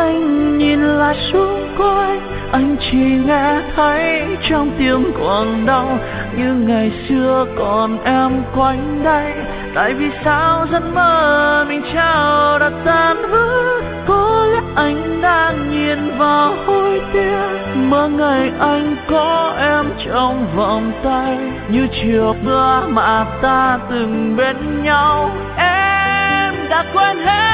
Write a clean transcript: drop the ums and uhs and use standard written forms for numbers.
anh nhìn lại xung quanh, anh chỉ nghe thấy trong tiếng quặn đau như ngày xưa còn em quanh đây. Tại vì sao giấc mơ mình trao đã tan vỡ, có lẽ anh đang nhìn vào hối tiếc mơ ngày anh có em trong vòng tay, như chiều mưa mà ta từng bên nhau. Em đã quên hết